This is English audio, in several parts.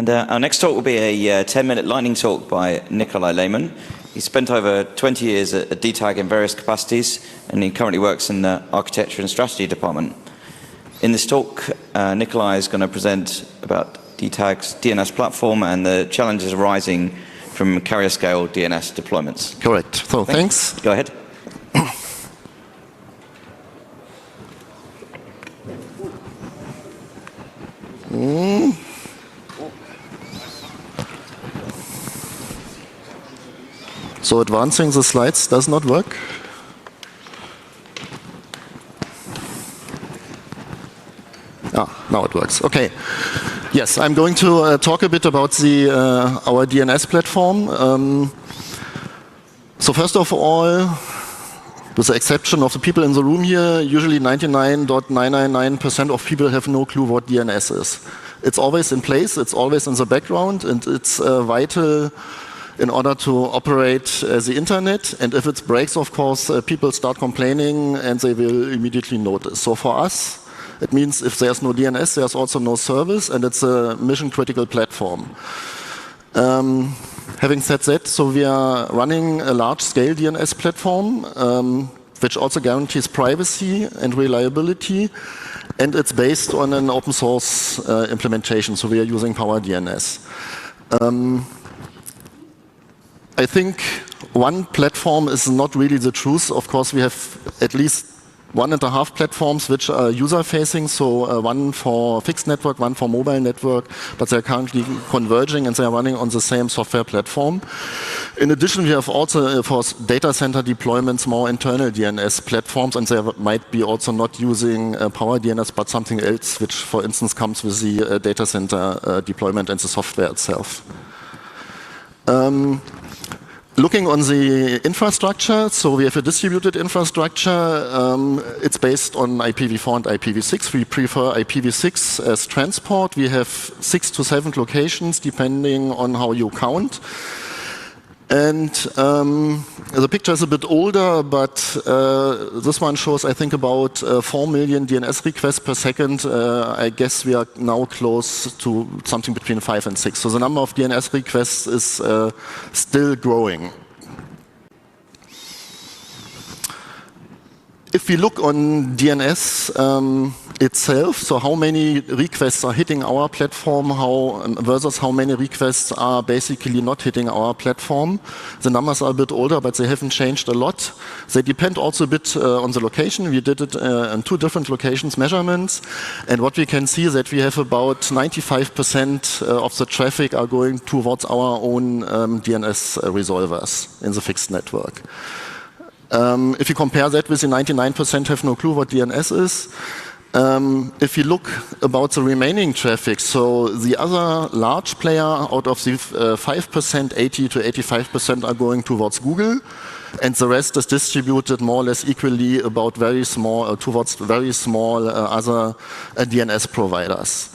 And our next talk will be a 10-minute lightning talk by Nikolai Lehmann. He spent over 20 years at DTAG in various capacities, and he currently works in the Architecture and Strategy Department. In this talk, Nikolai is going to present about DTAG's DNS platform and the challenges arising from carrier-scale DNS deployments. Correct. So thanks. Go ahead. So advancing the slides does not work. Now it works. Okay. Yes, I'm going to talk a bit about our DNS platform. So first of all, with the exception of the people in the room here, usually 99.999% of people have no clue what DNS is. It's always in place, it's always in the background, and it's vital in order to operate the internet. And if it breaks, of course, people start complaining and they will immediately notice. So for us, it means if there's no DNS, there's also no service, and it's a mission-critical platform. Having said that, so we are running a large-scale DNS platform, which also guarantees privacy and reliability, and it's based on an open source implementation, so we are using PowerDNS. I think one platform is not really the truth. Of course, we have at least 1.5 platforms which are user-facing, so one for fixed network, one for mobile network, but they're currently converging and they're running on the same software platform. In addition, we have also for data center deployments more internal DNS platforms, and they might be also not using PowerDNS, but something else, which, for instance, comes with the data center deployment and the software itself. Looking on the infrastructure, so we have a distributed infrastructure. It's based on IPv4 and IPv6. We prefer IPv6 as transport. We have 6 to 7 locations, depending on how you count. And the picture is a bit older, but this one shows, I think, about 4 million DNS requests per second. I guess we are now close to something between 5 and 6. So the number of DNS requests is still growing. If we look on DNS itself, so how many requests are hitting our platform versus how many requests are basically not hitting our platform. The numbers are a bit older, but they haven't changed a lot. They depend also a bit on the location. We did it in 2 different locations measurements. And what we can see is that we have about 95% of the traffic are going towards our own DNS resolvers in the fixed network. If you compare that with the 99% have no clue what DNS is, if you look about the remaining traffic, so the other large player out of the 5%, 80 to 85% are going towards Google, and the rest is distributed more or less equally about towards very small other DNS providers.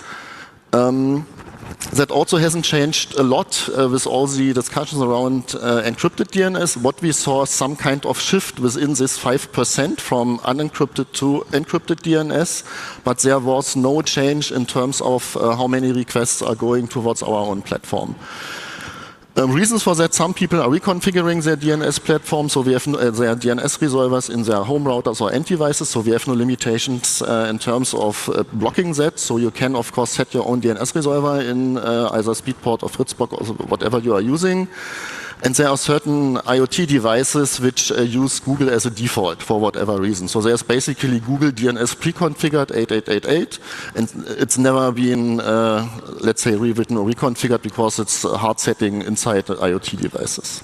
That also hasn't changed a lot with all the discussions around encrypted DNS. What we saw is some kind of shift within this 5% from unencrypted to encrypted DNS, but there was no change in terms of how many requests are going towards our own platform. Reasons for that, some people are reconfiguring their DNS platform, so we have their DNS resolvers in their home routers or end devices, so we have no limitations in terms of blocking that. So you can, of course, set your own DNS resolver in either Speedport or Fritzbox or whatever you are using. And there are certain IoT devices which use Google as a default for whatever reason. So there's basically Google DNS pre-configured 8888, and it's never been, let's say, rewritten or reconfigured because it's a hard setting inside IoT devices.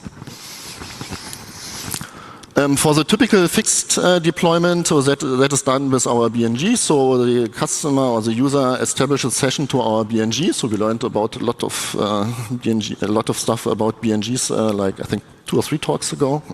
For the typical fixed deployment, so that is done with our BNG. So the customer or the user establishes a session to our BNG. So we learned about a lot of BNG, a lot of stuff about BNGs, like I think 2 or 3 talks ago.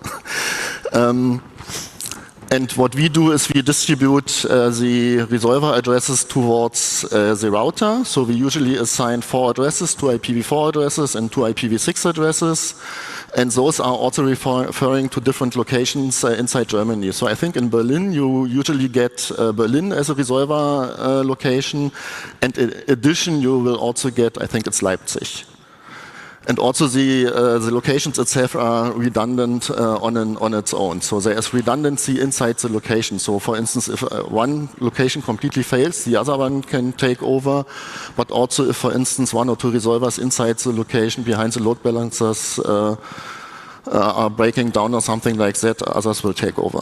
And what we do is we distribute the resolver addresses towards the router. So we usually assign 4 addresses, 2 IPv4 addresses and 2 IPv6 addresses. And those are also referring to different locations inside Germany. So I think in Berlin, you usually get Berlin as a Resolver location. And in addition, you will also get, I think it's Leipzig. And also the locations itself are redundant on its own. So there is redundancy inside the location. So for instance, if one location completely fails, the other one can take over. But also if, for instance, one or two resolvers inside the location behind the load balancers are breaking down or something like that, others will take over.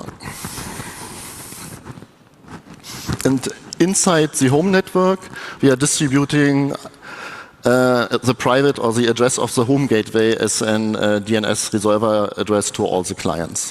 And inside the home network, we are distributing the private or the address of the home gateway as an DNS resolver address to all the clients.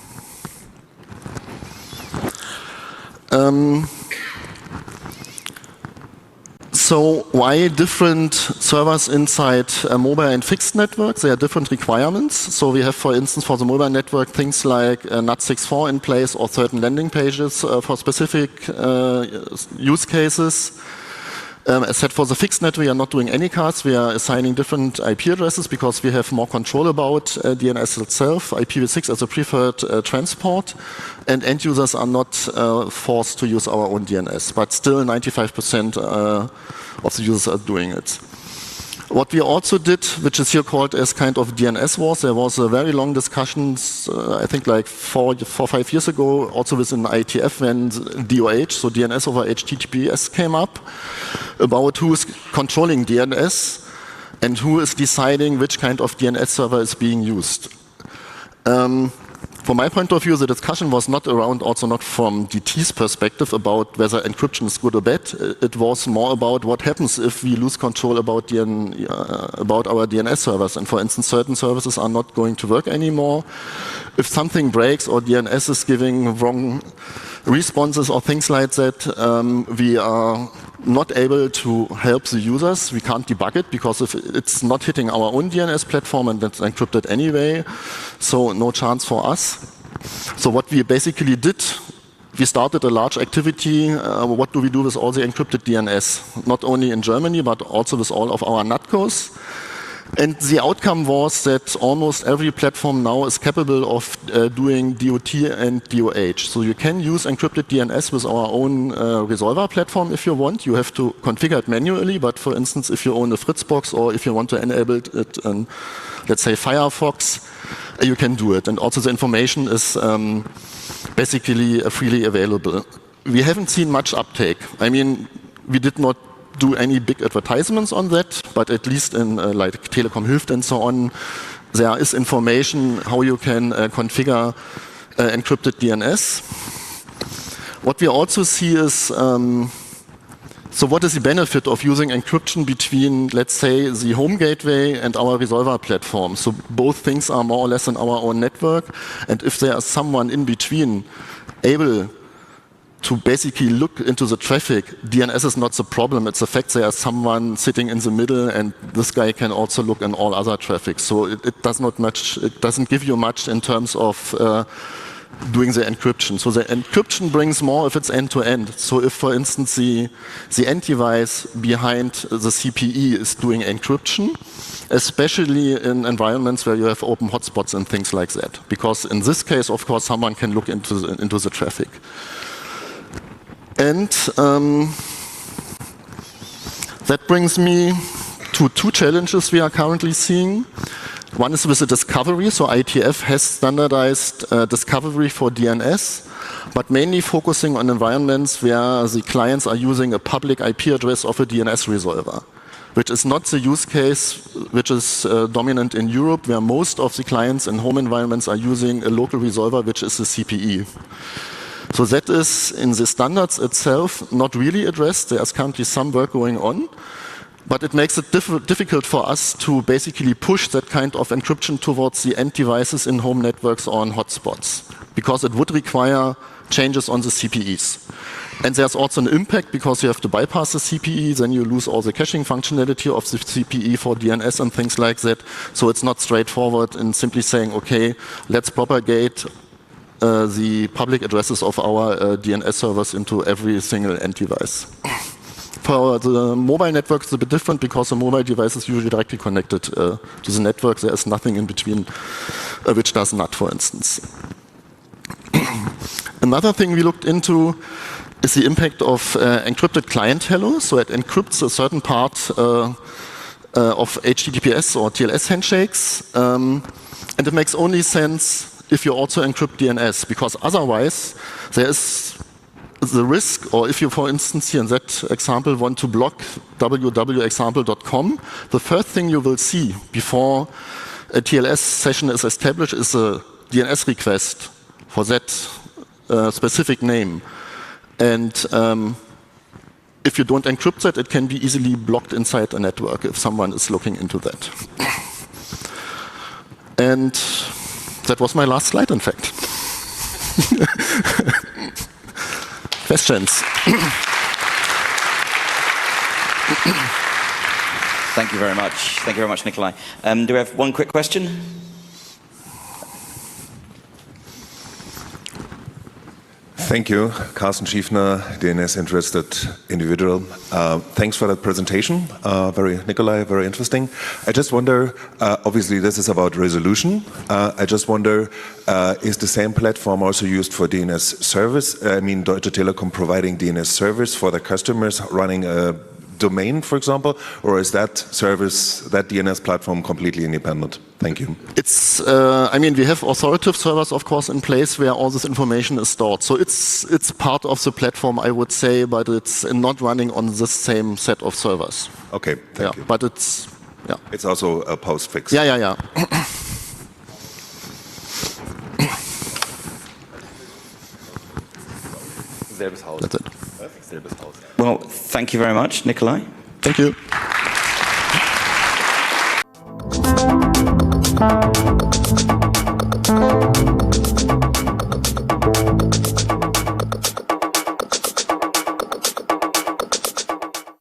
So why different servers inside mobile and fixed networks? There are different requirements. So we have, for instance, for the mobile network, things like NAT64 in place or certain landing pages for specific use cases. As said, for the fixed net, we are not doing any cards. We are assigning different IP addresses because we have more control about DNS itself. IPv6 as a preferred transport, and end users are not forced to use our own DNS, but still 95% of the users are doing it. What we also did, which is here called as kind of DNS wars, there was a very long discussions, I think like 4 or 5 years ago, also within IETF when DOH, so DNS over HTTPS came up, about who is controlling DNS and who is deciding which kind of DNS server is being used. From my point of view, the discussion was not around, also not from DT's perspective, about whether encryption is good or bad. It was more about what happens if we lose control about our DNS servers. And for instance, certain services are not going to work anymore. If something breaks or DNS is giving wrong responses or things like that, we are not able to help the users. We can't debug it because if it's not hitting our own DNS platform and it's encrypted anyway, so no chance for us. So what we basically did, we started a large activity. What do we do with all the encrypted DNS? Not only in Germany, but also with all of our NATCos. And the outcome was that almost every platform now is capable of doing DOT and DOH. So you can use encrypted DNS with our own resolver platform if you want. You have to configure it manually, but for instance, if you own a Fritzbox or if you want to enable it in, let's say, Firefox, you can do it. And also the information is basically freely available. We haven't seen much uptake. I mean, we did not do any big advertisements on that, but at least in like Telekom Hilft and so on, there is information how you can configure encrypted DNS. What we also see is, so what is the benefit of using encryption between, let's say, the home gateway and our resolver platform? So both things are more or less in our own network, and if there is someone in between able to basically look into the traffic, DNS is not the problem. It's the fact there is someone sitting in the middle, and this guy can also look in all other traffic. So it does not much. It doesn't give you much in terms of doing the encryption. So the encryption brings more if it's end to end. So if, for instance, the end device behind the CPE is doing encryption, especially in environments where you have open hotspots and things like that, because in this case, of course, someone can look into the traffic. And that brings me to 2 challenges we are currently seeing. One is with the discovery. So IETF has standardized discovery for DNS, but mainly focusing on environments where the clients are using a public IP address of a DNS resolver, which is not the use case which is dominant in Europe, where most of the clients in home environments are using a local resolver, which is the CPE. So that is, in the standards itself, not really addressed. There is currently some work going on, but it makes it difficult for us to basically push that kind of encryption towards the end devices in home networks or on hotspots, because it would require changes on the CPEs. And there's also an impact because you have to bypass the CPE, then you lose all the caching functionality of the CPE for DNS and things like that. So it's not straightforward in simply saying, okay, let's propagate the public addresses of our DNS servers into every single end device. For the mobile network, it's a bit different because the mobile device is usually directly connected to the network. There is nothing in between which does not, for instance. Another thing we looked into is the impact of encrypted client hello. So it encrypts a certain part of HTTPS or TLS handshakes. And it makes only sense if you also encrypt DNS, because otherwise there is the risk, or if you, for instance, here in that example, want to block www.example.com, the first thing you will see before a TLS session is established is a DNS request for that specific name. And if you don't encrypt that, it can be easily blocked inside a network if someone is looking into that. And that was my last slide, in fact. Questions? Thank you very much. Thank you very much, Nikolai. Do we have one quick question? Thank you, Carsten Schiefner, DNS interested individual. Thanks for that presentation. Nikolai, very interesting. I just wonder, obviously this is about resolution. I just wonder, is the same platform also used for DNS service? I mean, Deutsche Telekom providing DNS service for the customers running a domain, for example, or is that service, that DNS platform completely independent? Thank you. It's, I mean, we have authoritative servers, of course, in place where all this information is stored. So it's part of the platform, I would say, but it's not running on the same set of servers. Okay, thank you. But it's, yeah. It's also a postfix. Yeah. That's it. Well, thank you very much, Nikolai. Thank you.